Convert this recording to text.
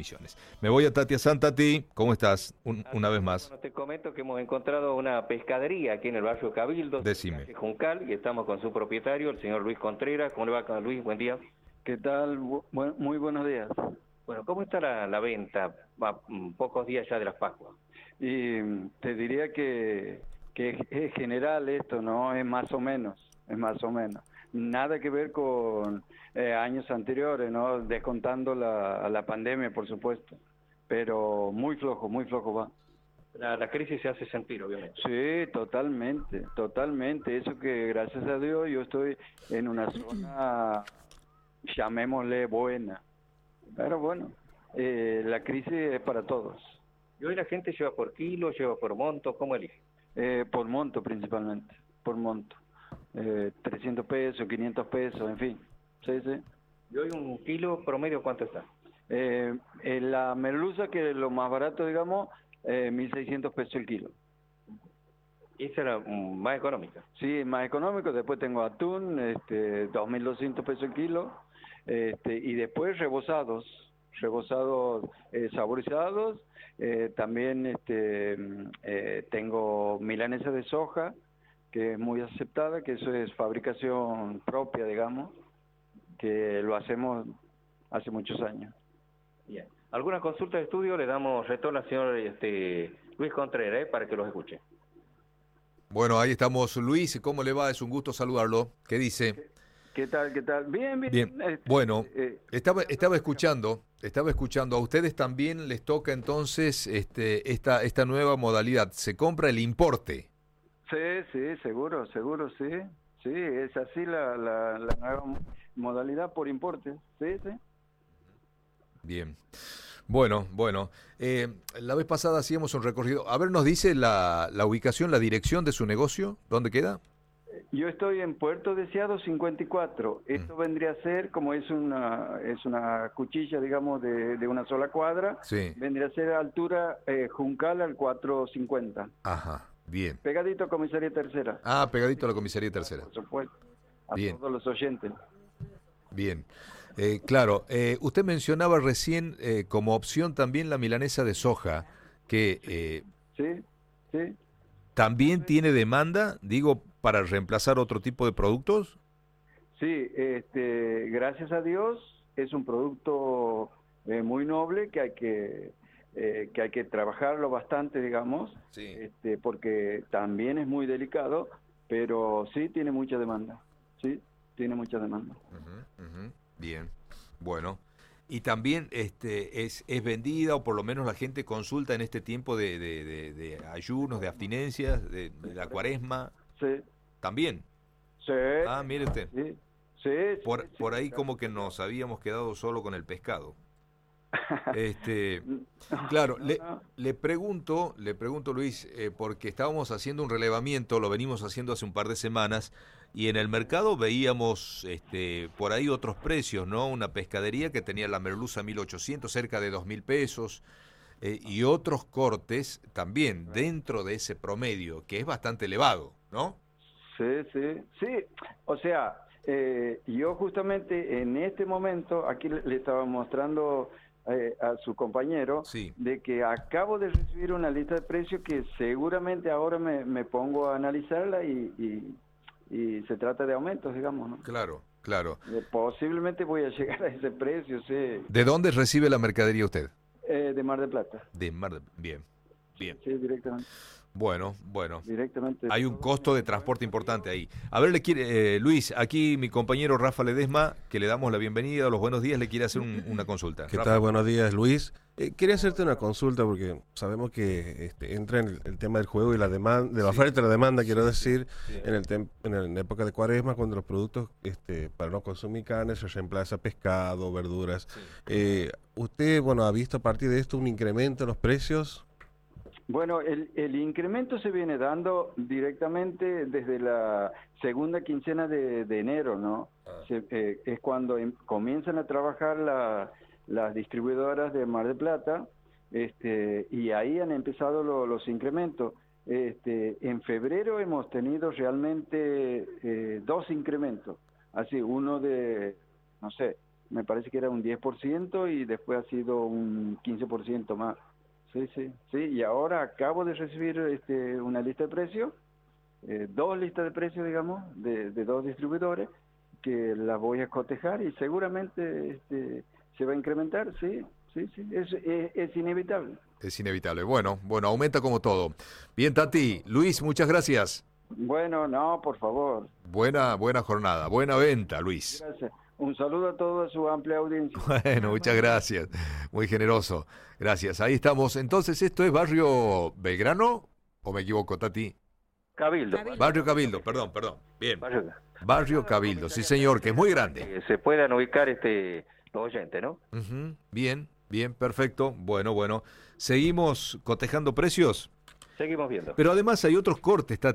condiciones. Me voy a Tati Azán. Tati, ¿cómo estás? Una vez más. Bueno, te comento que hemos encontrado una pescadería aquí en el barrio Cabildo, Decime. calle Juncal, y estamos con su propietario, el señor Luis Contreras. ¿Cómo le va, Luis? Buen día. ¿Qué tal? Muy buenos días. Bueno, ¿cómo está la venta? Va, pocos días ya de las Pascuas. Y te diría que es general esto, ¿no? Es más o menos. Nada que ver con años anteriores, ¿no? Descontando la pandemia, por supuesto. Pero muy flojo va. La crisis se hace sentir, obviamente. Sí, totalmente. Eso que gracias a Dios yo estoy en una zona, llamémosle buena. Pero bueno, la crisis es para todos. ¿Y hoy la gente lleva por kilo, lleva por monto? ¿Cómo elige? Por monto principalmente, por monto. 300 pesos, 500 pesos, en fin. Sí. ¿Y hoy un kilo promedio cuánto está? La merluza, que es lo más barato, digamos, 1.600 pesos el kilo. Esa era más económica. Sí, más económico. Después tengo atún, 2.200 pesos el kilo. Y después rebozados saborizados. También tengo milanesa de soja, que es muy aceptada, que eso es fabricación propia, digamos, que lo hacemos hace muchos años. Bien. ¿Alguna consulta de estudio? Le damos retorno al señor Luis Contreras, para que los escuche. Bueno, ahí estamos. Luis, ¿cómo le va? Es un gusto saludarlo. ¿Qué dice? ¿Qué tal? Bien. Bueno, estaba escuchando, a ustedes también les toca entonces esta nueva modalidad. Se compra el importe. Sí, seguro, sí. Sí, es así la nueva modalidad por importe. Sí. Bien. Bueno. La vez pasada hacíamos un recorrido. A ver, ¿nos dice la ubicación, la dirección de su negocio? ¿Dónde queda? Yo estoy en Puerto Deseado 54. Esto vendría a ser, como es una cuchilla, digamos, de una sola cuadra, sí. Vendría a ser a altura Juncal al 450. Ajá, bien. Pegadito a Comisaría Tercera. Ah, pegadito a la Comisaría Tercera. Por supuesto. A bien. todos los oyentes. Bien. Claro, usted mencionaba recién como opción también la milanesa de soja, que sí. ¿también tiene demanda, digo, para reemplazar otro tipo de productos? Sí, gracias a Dios es un producto muy noble que hay que trabajarlo bastante, digamos, sí. Porque también es muy delicado, pero sí tiene mucha demanda. Bien, bueno. Y también es vendida, o por lo menos la gente consulta en este tiempo de ayunos, de abstinencias, de la cuaresma. Sí. ¿También? Sí. Ah, mire usted. Sí. Por ahí como que nos habíamos quedado solo con el pescado. Claro, no. Le pregunto Luis, porque estábamos haciendo un relevamiento, lo venimos haciendo hace un par de semanas, y en el mercado veíamos por ahí otros precios, ¿no? Una pescadería que tenía la merluza 1.800, cerca de 2.000 pesos, y otros cortes también dentro de ese promedio, que es bastante elevado, ¿no? Sí. O sea, yo justamente en este momento, aquí le estaba mostrando a su compañero, sí, de que acabo de recibir una lista de precios que seguramente ahora me pongo a analizarla y se trata de aumentos, digamos, ¿no? Claro. Posiblemente voy a llegar a ese precio, sí. ¿De dónde recibe la mercadería usted? De Mar del Plata. De Mar del... Bien. Sí, directamente. Bueno. Directamente. Hay un costo de transporte importante ahí. A ver, Luis, aquí mi compañero Rafa Ledesma, que le damos la bienvenida, los buenos días, le quiere hacer una consulta. ¿Qué Rafa. tal? Buenos días, Luis. Quería hacerte una consulta porque sabemos que entra en el tema del juego y la demanda, de la oferta y la demanda, quiero decir, en la época de Cuaresma, cuando los productos para no consumir carne se reemplaza pescado, verduras. Sí. ¿Usted, ha visto a partir de esto un incremento en los precios? Bueno, el incremento se viene dando directamente desde la segunda quincena de enero, ¿no? Es cuando comienzan a trabajar las distribuidoras de Mar del Plata, y ahí han empezado los incrementos. En febrero hemos tenido realmente 2 incrementos, así uno de, no sé, me parece que era un 10% y después ha sido un 15% más. Sí, sí, sí, y ahora acabo de recibir una lista de precios, 2 listas de precios, digamos, de 2 distribuidores, que las voy a cotejar y seguramente se va a incrementar, sí, sí, sí, es inevitable. Es inevitable. Bueno, aumenta como todo. Bien, Tati. Luis, muchas gracias. Bueno, no, por favor. Buena jornada, buena venta, Luis. Gracias. Un saludo a toda su amplia audiencia. Bueno, muchas gracias. Muy generoso. Gracias. Ahí estamos. Entonces, ¿esto es Barrio Belgrano? ¿O me equivoco, Tati? Cabildo. Barrio Cabildo, perdón. Bien. Barrio Cabildo, sí señor, que es muy grande. Que se puedan ubicar los oyentes, ¿no? Bien, perfecto. Bueno. ¿Seguimos cotejando precios? Seguimos viendo. Pero además hay otros cortes, Tati.